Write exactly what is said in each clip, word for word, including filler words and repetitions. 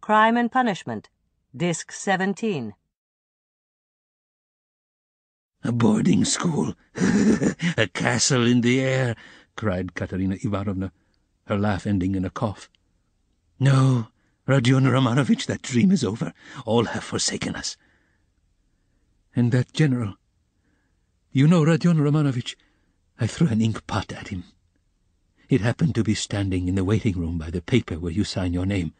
Crime and Punishment, Disc seventeen. A boarding school, a castle in the air, cried Katerina Ivanovna, her laugh ending in a cough. No, Rodion Romanovich, that dream is over. All have forsaken us. And that general, you know, Rodion Romanovich, I threw an ink pot at him. It happened to be standing in the waiting room by the paper where you sign your name.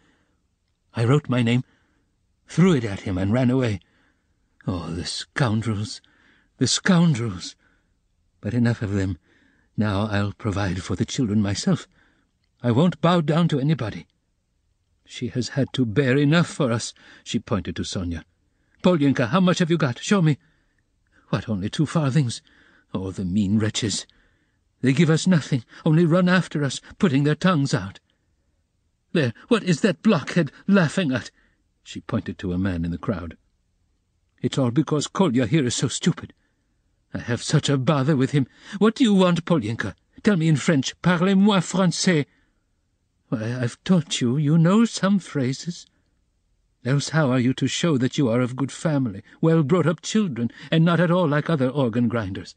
I wrote my name, threw it at him, and ran away. Oh, the scoundrels, the scoundrels! But enough of them. Now I'll provide for the children myself. I won't bow down to anybody. She has had to bear enough for us. She pointed to Sonia. Polyenka, how much have you got? Show me. What, only two farthings? Oh, the mean wretches! They give us nothing, only run after us, putting their tongues out. There, what is that blockhead laughing at? She pointed to a man in the crowd. It's all because Kolya here is so stupid. I have such a bother with him. What do you want, Polyenka? Tell me in French. Parlez-moi français. Why, I've taught you. You know some phrases. Else how are you to show that you are of good family, well-brought-up children, and not at all like other organ-grinders?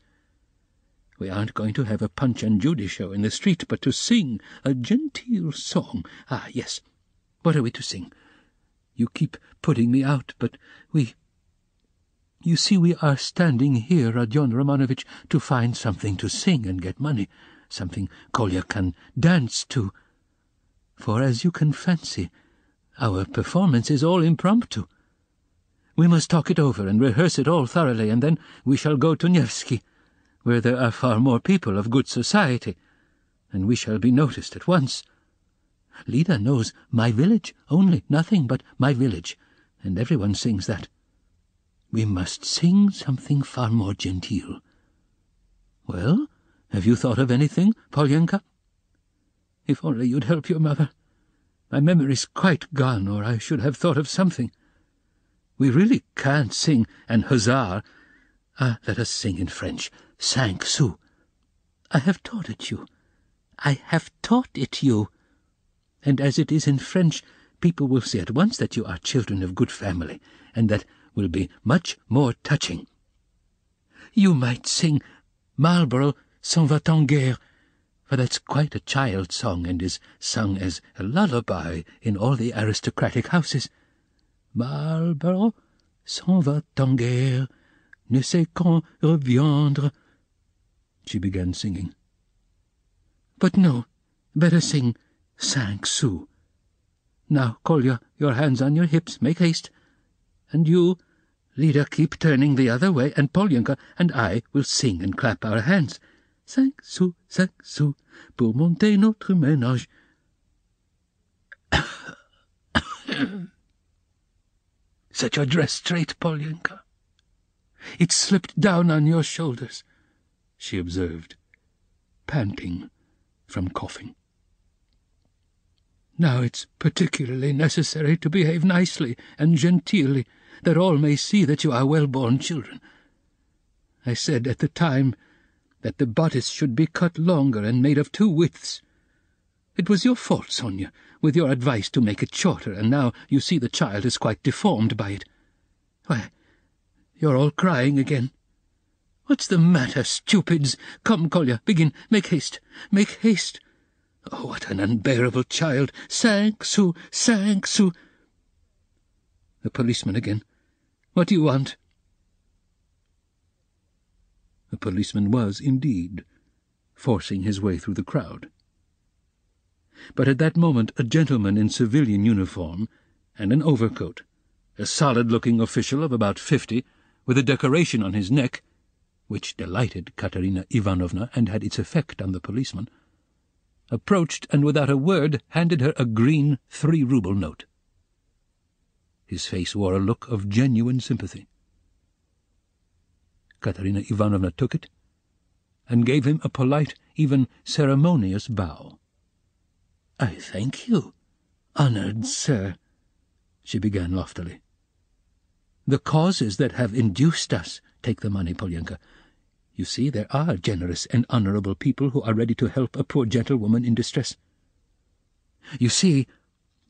We aren't going to have a Punch and Judy show in the street, but to sing a genteel song. Ah, yes. What are we to sing? You keep putting me out, but we... You see, we are standing here, Rodion Romanovich, to find something to sing and get money, something Kolya can dance to. For, as you can fancy, our performance is all impromptu. We must talk it over and rehearse it all thoroughly, and then we shall go to Nevsky, where there are far more people of good society, and we shall be noticed at once. Lida knows my village, only nothing but my village, and everyone sings that. We must sing something far more genteel. Well, have you thought of anything, Polyenka? If only you'd help your mother. My memory's quite gone, or I should have thought of something. We really can't sing an huzzah. Ah, let us sing in French. Cinq sous. I have taught it you. I have taught it you. And as it is in French, people will see at once that you are children of good family, and that will be much more touching. You might sing Marlborough s'en va en guerre, for that's quite a child's song and is sung as a lullaby in all the aristocratic houses. Marlborough s'en va en guerre, ne sait quand reviendre. She began singing. But no, better sing Cinq sous. Now, Kolya, your hands on your hips, make haste. And you, Lida, keep turning the other way, and Polyenka and I will sing and clap our hands. Cinq sous, cinq sous, pour monter notre ménage. Set your dress straight, Polyenka. It slipped down on your shoulders, she observed, panting from coughing. Now it's particularly necessary to behave nicely and genteelly, that all may see that you are well-born children. I said at the time that the bodice should be cut longer and made of two widths. It was your fault, Sonia, with your advice to make it shorter, and now you see the child is quite deformed by it. Why, you're all crying again. What's the matter, stupids? Come, Kolya, begin. Make haste. Make haste. Oh, what an unbearable child! Cinq sous, cinq sous. The policeman again. What do you want? The policeman was, indeed, forcing his way through the crowd. But at that moment a gentleman in civilian uniform and an overcoat, a solid-looking official of about fifty, with a decoration on his neck, which delighted Katerina Ivanovna and had its effect on the policeman, approached and without a word handed her a green three-rouble note. His face wore a look of genuine sympathy. Katerina Ivanovna took it and gave him a polite, even ceremonious bow. "I thank you, honoured sir," she began loftily. "The causes that have induced us take the money, Polyenka. You see, there are generous and honourable people who are ready to help a poor gentlewoman in distress. You see,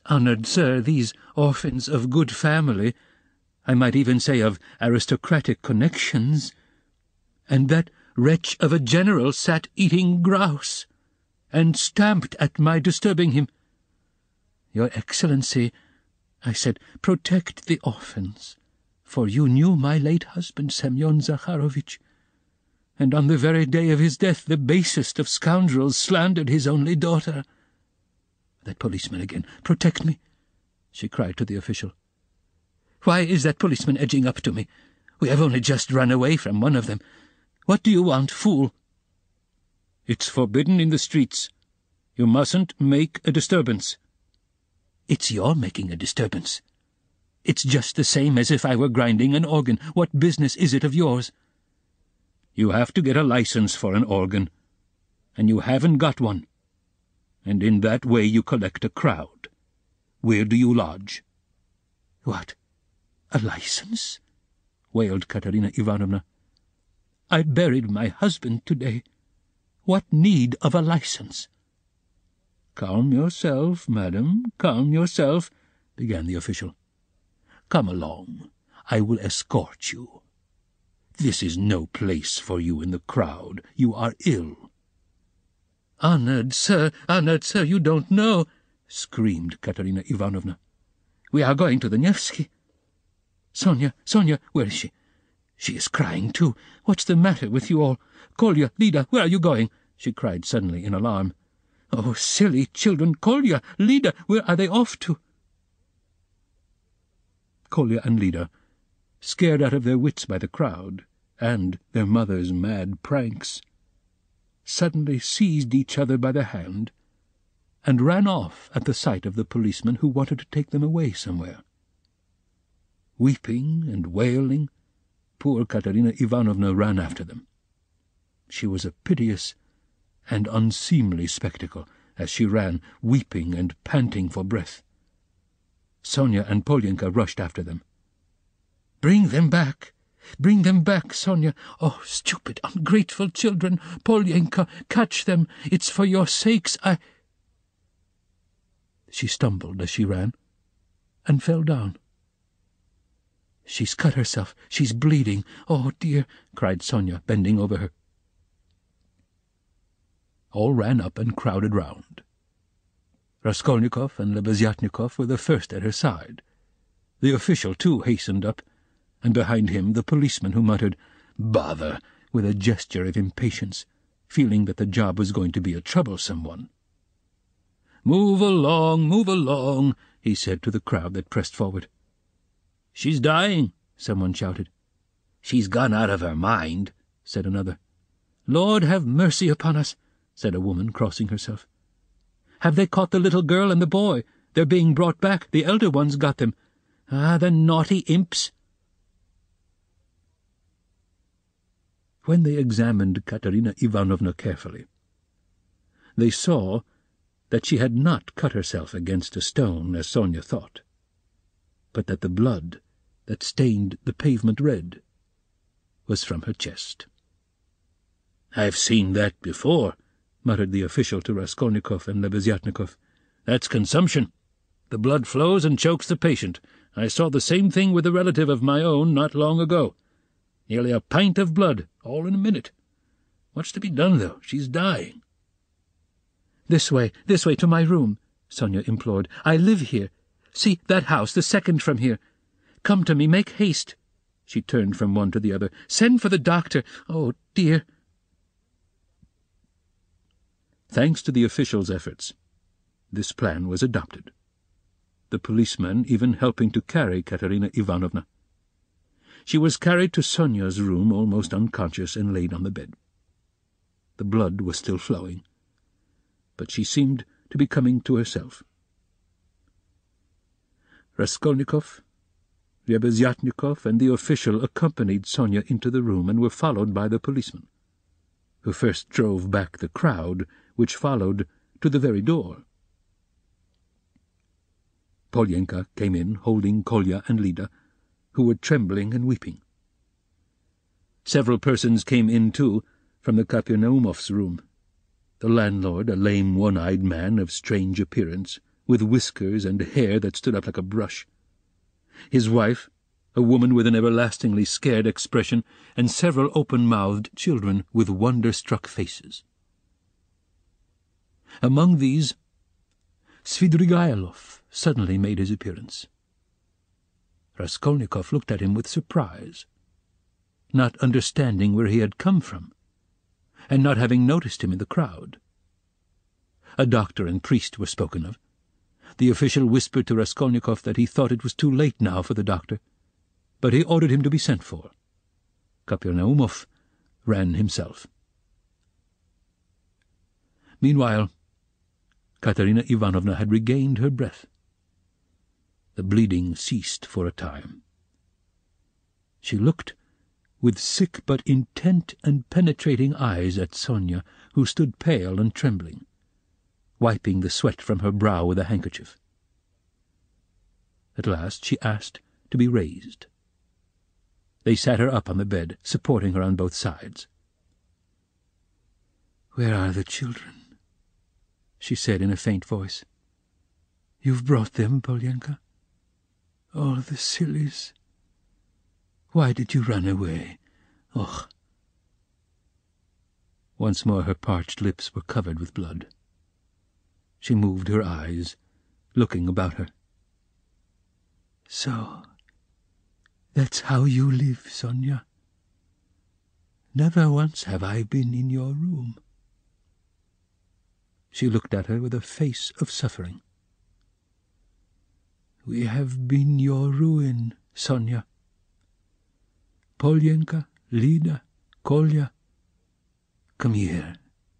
Honoured sir, these orphans of good family, I might even say of aristocratic connections, and that wretch of a general sat eating grouse, and stamped at my disturbing him. Your Excellency, I said, protect the orphans, for you knew my late husband, Semyon Zakharovich, and on the very day of his death the basest of scoundrels slandered his only daughter. That policeman again. Protect me, she cried to the official. Why is that policeman edging up to me? We have only just run away from one of them. What do you want, fool? It's forbidden in the streets. You mustn't make a disturbance. It's your making a disturbance. It's just the same as if I were grinding an organ. What business is it of yours? You have to get a license for an organ, and you haven't got one. And in that way you collect a crowd. Where do you lodge? What? A license? Wailed Katerina Ivanovna. I buried my husband today. What need of a license? Calm yourself, madam, calm yourself, began the official. Come along. I will escort you. This is no place for you in the crowd. You are ill. Honoured sir, honoured sir, you don't know, screamed Katerina Ivanovna. We are going to the Nevsky. Sonia, Sonia, where is she? She is crying too. What's the matter with you all? Kolya, Lida, where are you going? She cried suddenly in alarm. Oh, silly children! Kolya, Lida, where are they off to? Kolya and Lida, scared out of their wits by the crowd and their mother's mad pranks, suddenly seized each other by the hand and ran off at the sight of the policeman who wanted to take them away somewhere. Weeping and wailing, poor Katerina Ivanovna ran after them. She was a piteous and unseemly spectacle as she ran, weeping and panting for breath. Sonia and Polyenka rushed after them. "Bring them back! Bring them back, Sonia! Oh, stupid, ungrateful children! Polyenka, catch them! It's for your sakes I—" She stumbled as she ran, and fell down. "She's cut herself. She's bleeding. Oh, dear!" cried Sonia, bending over her. All ran up and crowded round. Raskolnikov and Lebeziatnikov were the first at her side. The official, too, hastened up, and behind him the policeman, who muttered, "Bother!" with a gesture of impatience, feeling that the job was going to be a troublesome one. "Move along, move along," he said to the crowd that pressed forward. "She's dying," someone shouted. "She's gone out of her mind," said another. "Lord have mercy upon us," said a woman, crossing herself. "Have they caught the little girl and the boy? They're being brought back. The elder one's got them. Ah, the naughty imps!" When they examined Katerina Ivanovna carefully, they saw that she had not cut herself against a stone, as Sonia thought, but that the blood that stained the pavement red was from her chest. "I've seen that before," muttered the official to Raskolnikov and Lebeziatnikov. "That's consumption. The blood flows and chokes the patient. I saw the same thing with a relative of my own not long ago. Nearly a pint of blood, all in a minute. What's to be done, though? She's dying." "This way, this way, to my room," Sonia implored. "I live here. See, that house, the second from here. Come to me, make haste." She turned from one to the other. "Send for the doctor. Oh, dear." Thanks to the official's efforts, this plan was adopted, the policeman even helping to carry Katerina Ivanovna. She was carried to Sonia's room almost unconscious and laid on the bed. The blood was still flowing, but she seemed to be coming to herself. Raskolnikov, Lebeziatnikov, and the official accompanied Sonia into the room and were followed by the policeman, who first drove back the crowd, which followed to the very door. Polyenka came in, holding Kolya and Lida, who were trembling and weeping. Several persons came in, too, from the Kapernaumovs' room. The landlord, a lame, one-eyed man of strange appearance, with whiskers and hair that stood up like a brush. His wife, a woman with an everlastingly scared expression, and several open-mouthed children with wonder-struck faces. Among these, Svidrigaïlov suddenly made his appearance. Raskolnikov looked at him with surprise, not understanding where he had come from, and not having noticed him in the crowd. A doctor and priest were spoken of. The official whispered to Raskolnikov that he thought it was too late now for the doctor, but he ordered him to be sent for. Kapernaumov ran himself. Meanwhile, Katerina Ivanovna had regained her breath. The bleeding ceased for a time. She looked with sick but intent and penetrating eyes at Sonia, who stood pale and trembling, wiping the sweat from her brow with a handkerchief. At last she asked to be raised. They sat her up on the bed, supporting her on both sides. "Where are the children?" she said in a faint voice. "You've brought them, Polyenka? Oh, the sillies! Why did you run away? Och!" Once more her parched lips were covered with blood. She moved her eyes, looking about her. "So, that's how you live, Sonia? Never once have I been in your room." She looked at her with a face of suffering. "We have been your ruin, Sonia. Polyenka, Lida, Kolya, come here."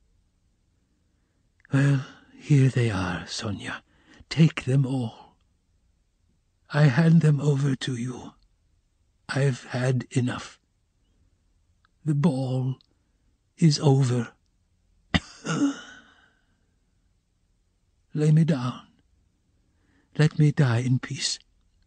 "Well, here they are, Sonia. Take them all. I hand them over to you. I've had enough. The ball is over. Lay me down. Let me die in peace."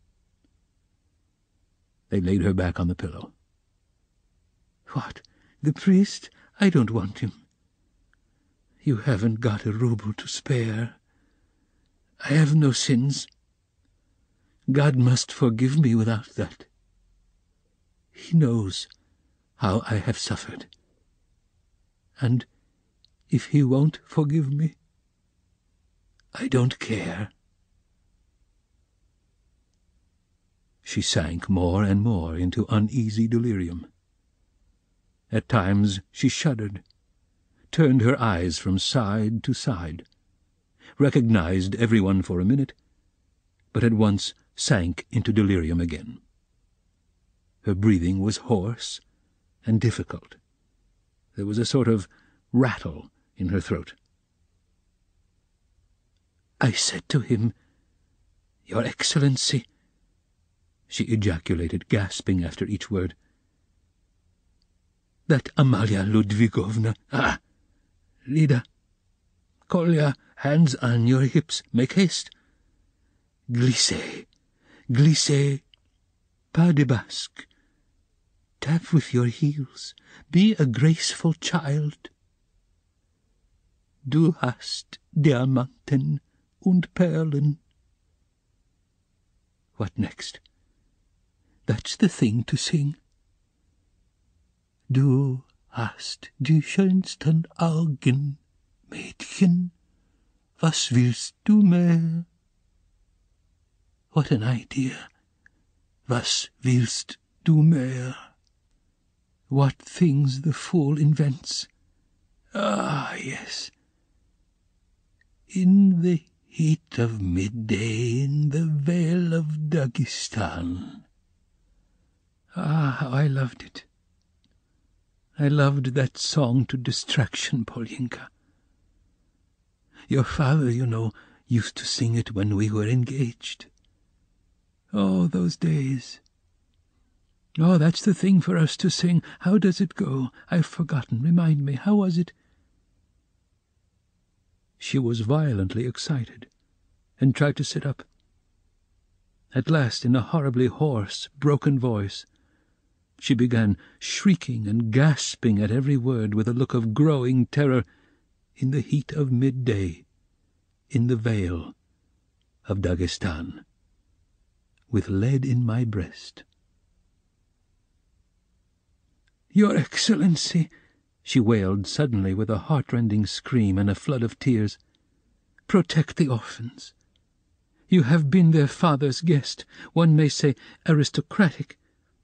They laid her back on the pillow. "What, the priest? I don't want him." "You haven't got a rouble to spare. I have no sins. God must forgive me without that. He knows how I have suffered. And if he won't forgive me, I don't care." She sank more and more into uneasy delirium. At times she shuddered, turned her eyes from side to side, recognized everyone for a minute, but at once sank into delirium again. Her breathing was hoarse and difficult. There was a sort of rattle in her throat. "I said to him, 'Your Excellency,'" she ejaculated, gasping after each word, "that Amalia Ludvigovna, ah, Lida, Kolya, hands on your hips, make haste. Glissez, glissez, pas de basque. Tap with your heels, be a graceful child. Du hast Diamanten und Perlen." What next? That's the thing to sing. "Du hast die schönsten Augen, Mädchen, was willst du mehr?" What an idea! Was willst du mehr? What things the fool invents! Ah, yes. In the heat of midday, in the vale of Dagestan. Ah, how I loved it. I loved that song to distraction, Polyenka. Your father, you know, used to sing it when we were engaged. Oh, those days. Oh, that's the thing for us to sing. How does it go? I've forgotten. Remind me. How was it? She was violently excited, and tried to sit up. At last, in a horribly hoarse, broken voice, she began shrieking and gasping at every word with a look of growing terror. In the heat of midday, in the vale of Dagestan, with lead in my breast. "Your Excellency," she wailed suddenly with a heartrending scream and a flood of tears, "protect the orphans. You have been their father's guest, one may say aristocratic."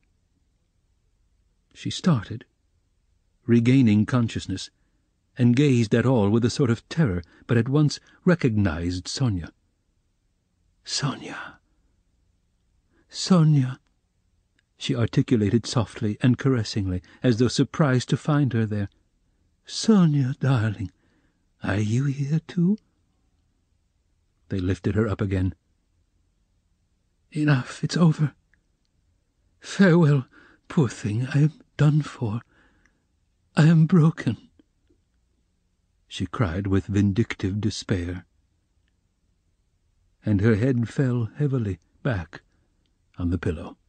She started, regaining consciousness, and gazed at all with a sort of terror, but at once recognized Sónya. "Sónya, Sónya," she articulated softly and caressingly, as though surprised to find her there. "Sónya, darling, are you here too?" They lifted her up again. "Enough, it's over. Farewell, poor thing, I am done for. I am broken," she cried with vindictive despair. And her head fell heavily back on the pillow.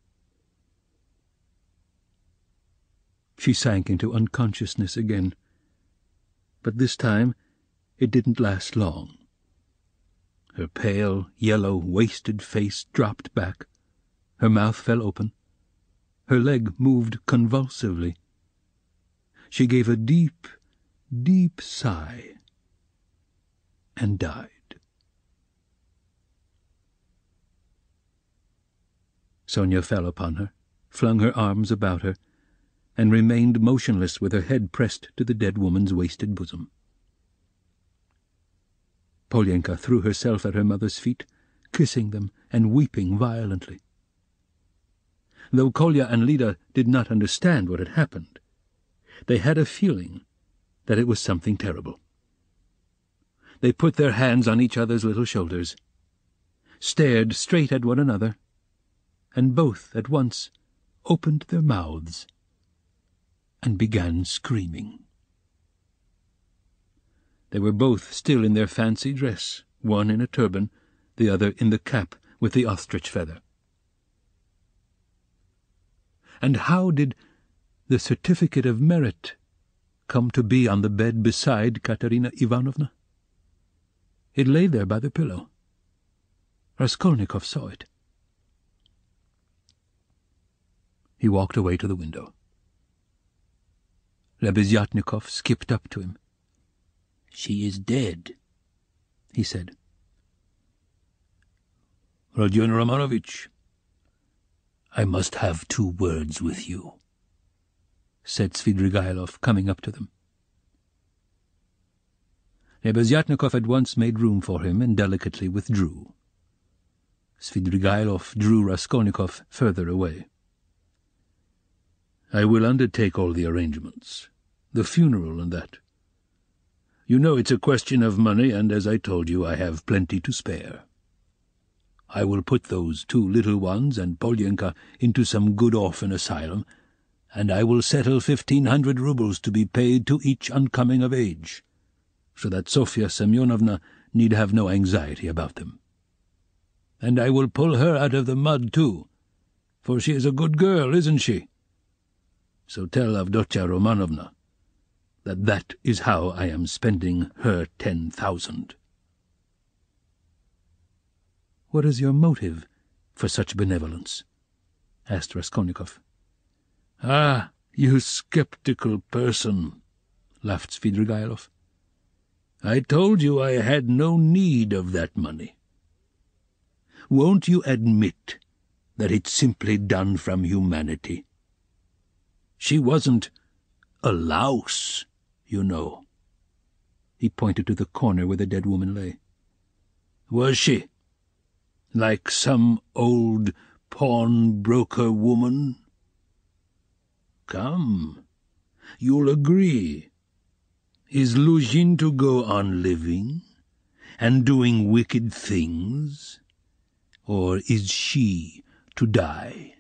She sank into unconsciousness again, but this time it didn't last long. Her pale, yellow, wasted face dropped back, her mouth fell open, her leg moved convulsively. She gave a deep, deep sigh and died. Sónya fell upon her, flung her arms about her, and remained motionless with her head pressed to the dead woman's wasted bosom. Polyenka threw herself at her mother's feet, kissing them and weeping violently. Though Kolya and Lida did not understand what had happened, they had a feeling that it was something terrible. They put their hands on each other's little shoulders, stared straight at one another, and both at once opened their mouths and began screaming. They were both still in their fancy dress, one in a turban, the other in the cap with the ostrich feather. And how did the certificate of merit come to be on the bed beside Katerina Ivanovna? It lay there by the pillow. Raskolnikov saw it. He walked away to the window. Lebeziatnikov skipped up to him. "She is dead," he said. "Rodion Romanovich, I must have two words with you," said Svidrigaïlov, coming up to them. Lebeziatnikov at once made room for him and delicately withdrew. Svidrigaïlov drew Raskolnikov further away. "I will undertake all the arrangements, the funeral and that. You know it's a question of money, and as I told you, I have plenty to spare. I will put those two little ones and Polyenka into some good orphan asylum, and I will settle fifteen hundred roubles to be paid to each on coming of age, so that Sofya Semyonovna need have no anxiety about them. And I will pull her out of the mud too, for she is a good girl, isn't she? So tell Avdotya Romanovna that that is how I am spending her ten thousand." "What is your motive for such benevolence?" asked Raskolnikov. "Ah, you sceptical person," laughed Svidrigaïlov. "I told you I had no need of that money. Won't you admit that it's simply done from humanity? She wasn't a louse, you know." He pointed to the corner where the dead woman lay. "Was she? Like some old pawnbroker woman? Come, you'll agree. Is Luzhin to go on living and doing wicked things, or is she to die?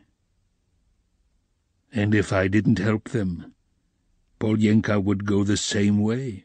And if I didn't help them, Polyenka would go the same way."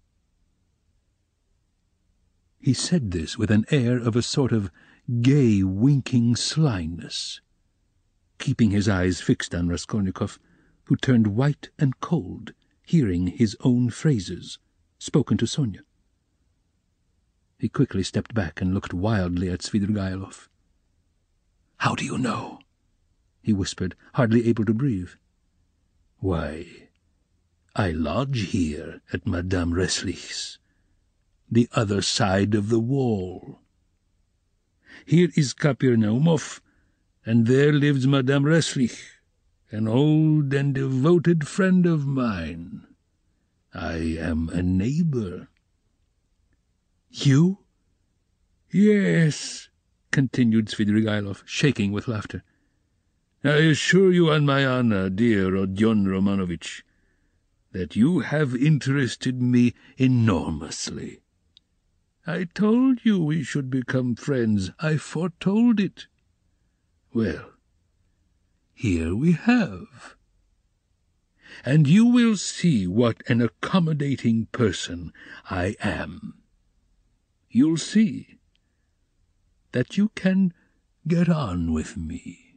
He said this with an air of a sort of gay, winking slyness, keeping his eyes fixed on Raskolnikov, who turned white and cold, hearing his own phrases, spoken to Sónya. He quickly stepped back and looked wildly at Svidrigaïlov. "How do you know?" he whispered, hardly able to breathe. "Why, I lodge here at Madame Resslich's, the other side of the wall. Here is Kapernaumov, and there lives Madame Resslich, an old and devoted friend of mine. I am a neighbor." "You?" "Yes," continued Svidrigaïlov, shaking with laughter. "I assure you on my honor, dear Rodion Romanovich, that you have interested me enormously. I told you we should become friends. I foretold it. Well, here we have. And you will see what an accommodating person I am. You'll see that you can get on with me."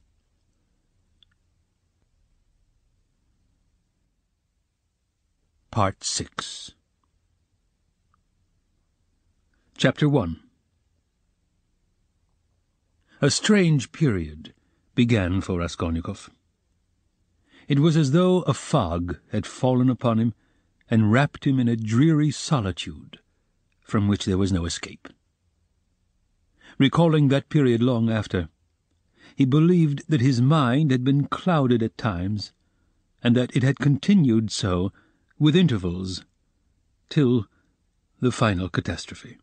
Part six. Chapter one. A strange period began for Raskolnikov. It was as though a fog had fallen upon him and wrapped him in a dreary solitude from which there was no escape. Recalling that period long after, he believed that his mind had been clouded at times, and that it had continued so, with intervals, till the final catastrophe.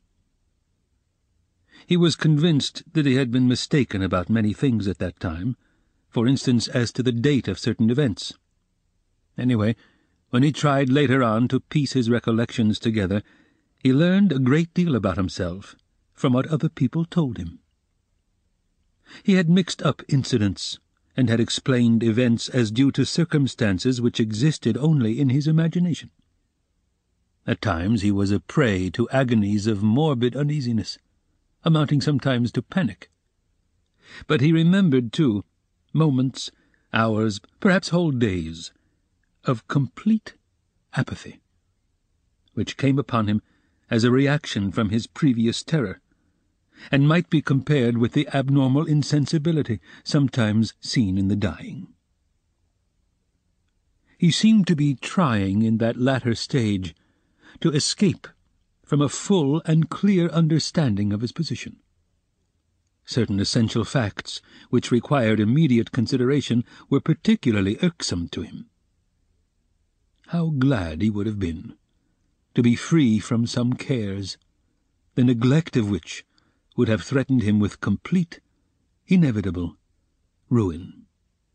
He was convinced that he had been mistaken about many things at that time, for instance as to the date of certain events. Anyway, when he tried later on to piece his recollections together, he learned a great deal about himself from what other people told him. He had mixed up incidents, and had explained events as due to circumstances which existed only in his imagination. At times he was a prey to agonies of morbid uneasiness, amounting sometimes to panic. But he remembered, too, moments, hours, perhaps whole days, of complete apathy, which came upon him as a reaction from his previous terror, and might be compared with the abnormal insensibility sometimes seen in the dying. He seemed to be trying in that latter stage to escape from a full and clear understanding of his position. Certain essential facts which required immediate consideration were particularly irksome to him. How glad he would have been to be free from some cares, the neglect of which would have threatened him with complete, inevitable ruin.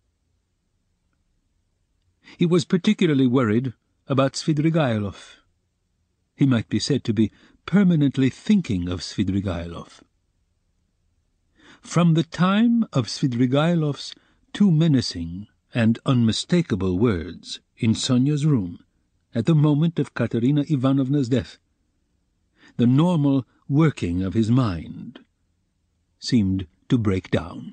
He was particularly worried about Svidrigaïlov. He might be said to be permanently thinking of Svidrigaïlov. From the time of Svidrigaïlov's two menacing and unmistakable words in Sonia's room at the moment of Katerina Ivanovna's death, the normal working of his mind seemed to break down.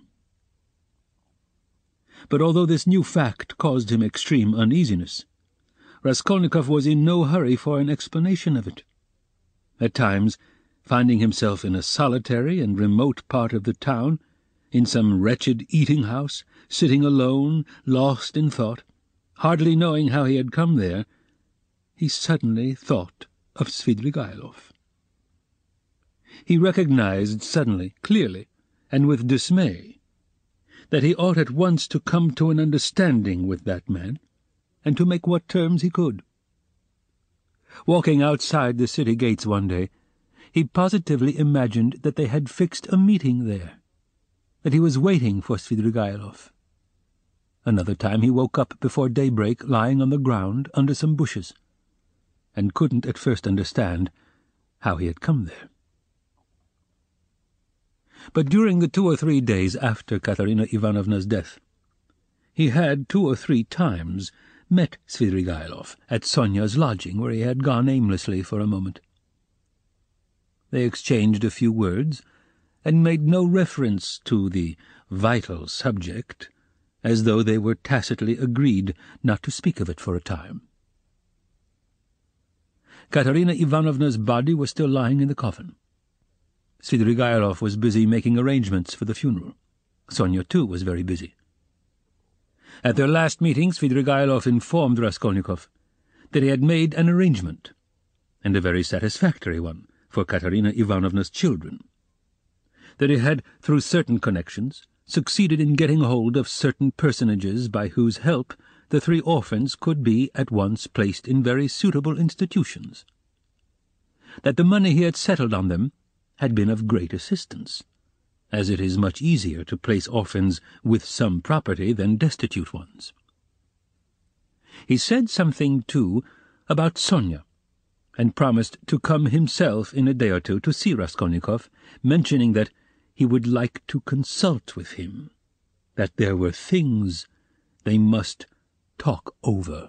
But although this new fact caused him extreme uneasiness, Raskolnikov was in no hurry for an explanation of it. At times, finding himself in a solitary and remote part of the town, in some wretched eating-house, sitting alone, lost in thought, hardly knowing how he had come there, he suddenly thought of Svidrigaïlov. He recognized suddenly, clearly, and with dismay, that he ought at once to come to an understanding with that man, and to make what terms he could. Walking outside the city gates one day, he positively imagined that they had fixed a meeting there, that he was waiting for Svidrigaïlov. Another time he woke up before daybreak lying on the ground under some bushes, and couldn't at first understand how he had come there. But during the two or three days after Katerina Ivanovna's death, he had two or three times met Svidrigaïlov at Sonia's lodging, where he had gone aimlessly for a moment. They exchanged a few words, and made no reference to the vital subject, as though they were tacitly agreed not to speak of it for a time. Katerina Ivanovna's body was still lying in the coffin, Svidrigailov was busy making arrangements for the funeral. Sonia, too, was very busy. At their last meeting, Svidrigailov informed Raskolnikov that he had made an arrangement, and a very satisfactory one, for Katerina Ivanovna's children. That he had, through certain connections, succeeded in getting hold of certain personages by whose help the three orphans could be at once placed in very suitable institutions. That the money he had settled on them had been of great assistance, as it is much easier to place orphans with some property than destitute ones. He said something, too, about Sonia, and promised to come himself in a day or two to see Raskolnikov, mentioning that he would like to consult with him, that there were things they must talk over.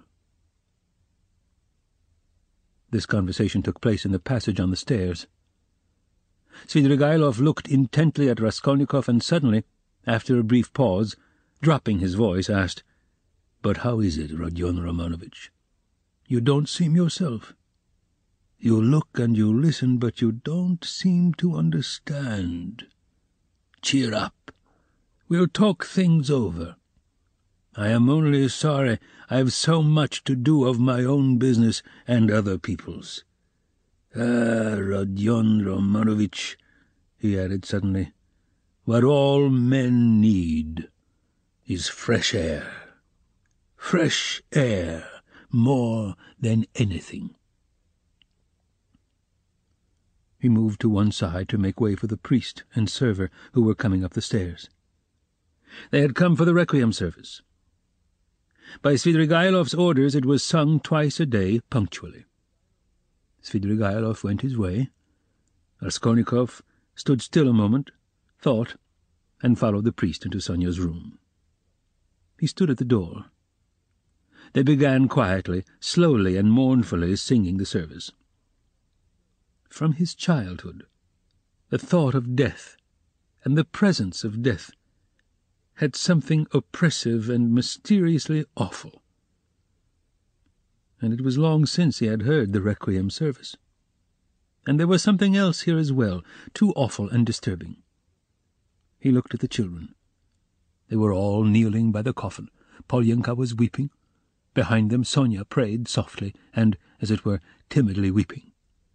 This conversation took place in the passage on the stairs. Svidrigailov looked intently at Raskolnikov and suddenly, after a brief pause, dropping his voice, asked, "But how is it, Rodion Romanovich? You don't seem yourself. You look and you listen, but you don't seem to understand. Cheer up. We'll talk things over. I am only sorry I have so much to do of my own business and other people's. Ah, Rodion Romanovich," he added suddenly, "what all men need is fresh air. Fresh air more than anything." He moved to one side to make way for the priest and server who were coming up the stairs. They had come for the requiem service. By Svidrigailov's orders it was sung twice a day punctually. Svidrigailov went his way. Raskolnikov stood still a moment, thought, and followed the priest into Sonia's room. He stood at the door. They began quietly, slowly and mournfully singing the service. From his childhood, the thought of death and the presence of death had something oppressive and mysteriously awful, and it was long since he had heard the requiem service. And there was something else here as well, too awful and disturbing. He looked at the children. They were all kneeling by the coffin. Polyenka was weeping. Behind them Sonia prayed softly and, as it were, timidly weeping.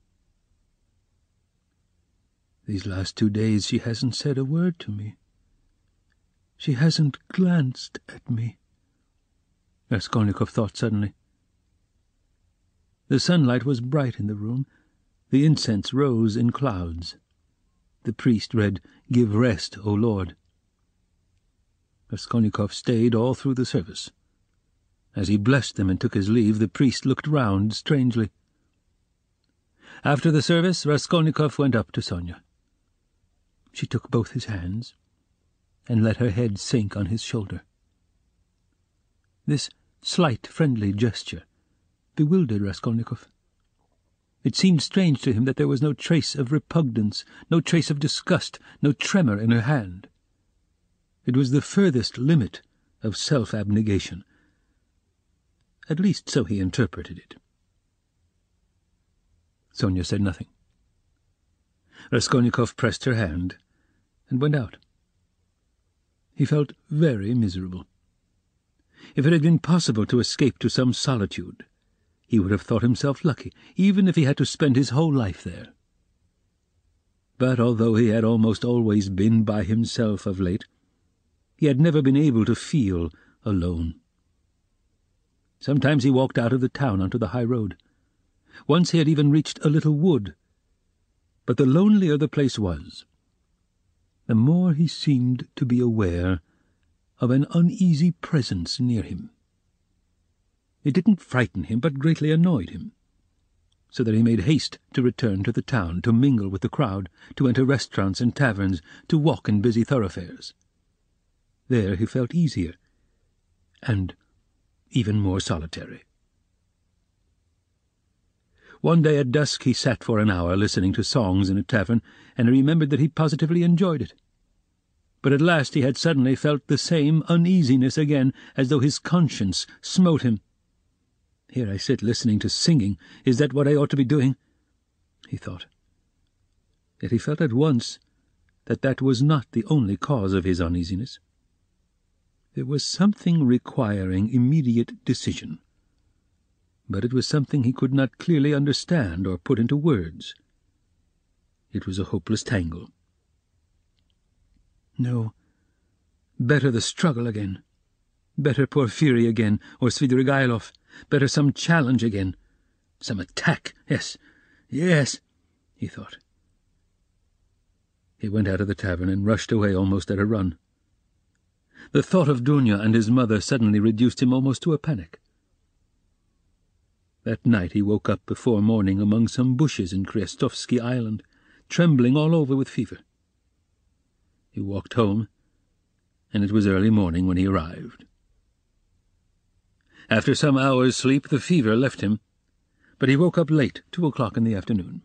"These last two days she hasn't said a word to me. She hasn't glanced at me," Raskolnikov thought suddenly. The sunlight was bright in the room. The incense rose in clouds. The priest read, "Give rest, O Lord." Raskolnikov stayed all through the service. As he blessed them and took his leave, the priest looked round strangely. After the service, Raskolnikov went up to Sonia. She took both his hands and let her head sink on his shoulder. This slight, friendly gesture bewildered Raskolnikov. It seemed strange to him that there was no trace of repugnance, no trace of disgust, no tremor in her hand. It was the furthest limit of self-abnegation. At least so he interpreted it. Sonia said nothing. Raskolnikov pressed her hand and went out. He felt very miserable. If it had been possible to escape to some solitude, he would have thought himself lucky, even if he had to spend his whole life there. But although he had almost always been by himself of late, he had never been able to feel alone. Sometimes he walked out of the town onto the high road. Once he had even reached a little wood. But the lonelier the place was, the more he seemed to be aware of an uneasy presence near him. It didn't frighten him, but greatly annoyed him, so that he made haste to return to the town, to mingle with the crowd, to enter restaurants and taverns, to walk in busy thoroughfares. There he felt easier, and even more solitary. One day at dusk he sat for an hour listening to songs in a tavern, and he remembered that he positively enjoyed it. But at last he had suddenly felt the same uneasiness again, as though his conscience smote him. "Here I sit listening to singing. Is that what I ought to be doing?" he thought. Yet he felt at once that that was not the only cause of his uneasiness. There was something requiring immediate decision, but it was something he could not clearly understand or put into words. It was a hopeless tangle. No, better the struggle again. Better Porphyry again, or Svidrigailov. Better some challenge again. Some attack. Yes, yes, he thought. He went out of the tavern and rushed away almost at a run. The thought of Dunya and his mother suddenly reduced him almost to a panic. That night he woke up before morning among some bushes in Kryastovsky Island, trembling all over with fever. He walked home, and it was early morning when he arrived. After some hours' sleep the fever left him, but he woke up late, two o'clock in the afternoon.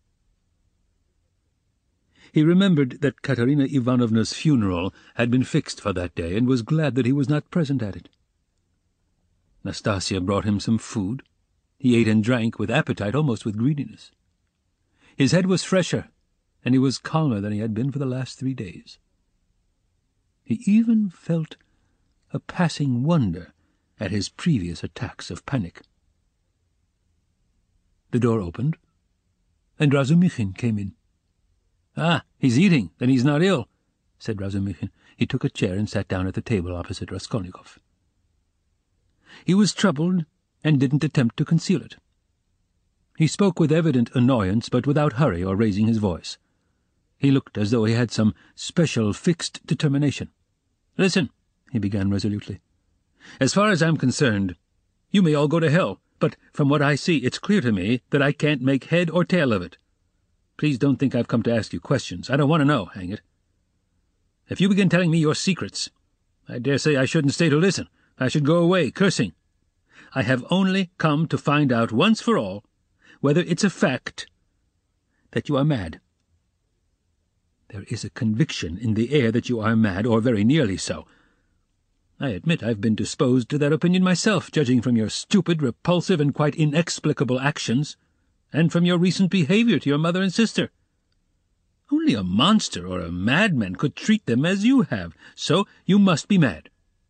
He remembered that Katerina Ivanovna's funeral had been fixed for that day, and was glad that he was not present at it. Nastasia brought him some food. He ate and drank with appetite, almost with greediness. His head was fresher, and he was calmer than he had been for the last three days. He even felt a passing wonder at his previous attacks of panic. The door opened, and Razumikhin came in. "Ah, he's eating, then he's not ill," said Razumikhin. He took a chair and sat down at the table opposite Raskolnikov. He was troubled and didn't attempt to conceal it. He spoke with evident annoyance, but without hurry or raising his voice. He looked as though he had some special fixed determination. "Listen," he began resolutely. "As far as I'm concerned, you may all go to hell, but from what I see it's clear to me that I can't make head or tail of it. Please don't think I've come to ask you questions. I don't want to know, hang it. If you begin telling me your secrets, I dare say I shouldn't stay to listen. I should go away, cursing. I have only come to find out once for all whether it's a fact that you are mad. There is a conviction in the air that you are mad, or very nearly so. I admit I've been disposed to that opinion myself, judging from your stupid, repulsive, and quite inexplicable actions, and from your recent behavior to your mother and sister. Only a monster or a madman could treat them as you have, so you must be mad."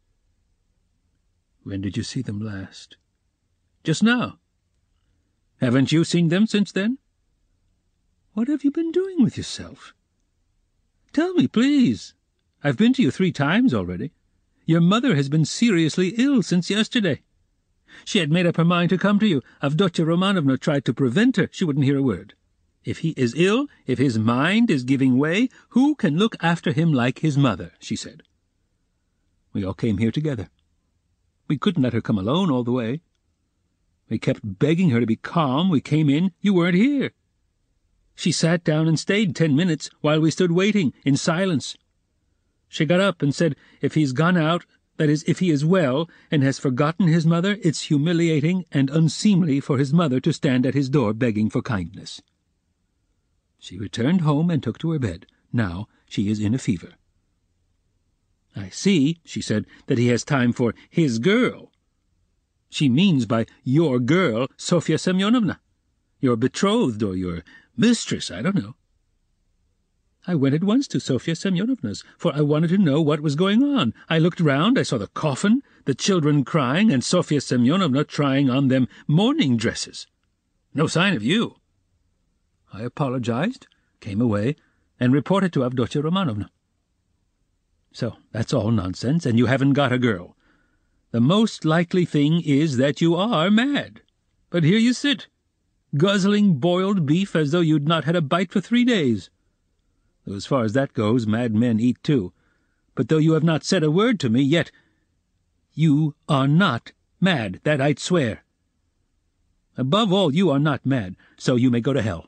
"When did you see them last?" "Just now." "Haven't you seen them since then?" "What have you been doing with yourself?" "Tell me, please. I've been to you three times already. Your mother has been seriously ill since yesterday. She had made up her mind to come to you. Avdotya Romanovna tried to prevent her. She wouldn't hear a word. If he is ill, if his mind is giving way, who can look after him like his mother, she said. We all came here together. We couldn't let her come alone all the way. We kept begging her to be calm. We came in. You weren't here. She sat down and stayed ten minutes while we stood waiting in silence. She got up and said, if he's gone out, that is, if he is well, and has forgotten his mother, it's humiliating and unseemly for his mother to stand at his door begging for kindness. She returned home and took to her bed. Now she is in a fever. I see, she said, that he has time for his girl. She means by your girl Sofya Semyonovna, your betrothed or your mistress, I don't know. I went at once to Sofya Semyonovna's, for I wanted to know what was going on. I looked round, I saw the coffin, the children crying, and Sofya Semyonovna trying on them mourning dresses. No sign of you. I apologized, came away, and reported to Avdotya Romanovna. So that's all nonsense, and you haven't got a girl. The most likely thing is that you are mad. But here you sit, guzzling boiled beef as though you'd not had a bite for three days. Though as far as that goes, mad men eat too. But though you have not said a word to me, yet you are not mad, that I'd swear. Above all, you are not mad, so you may go to hell.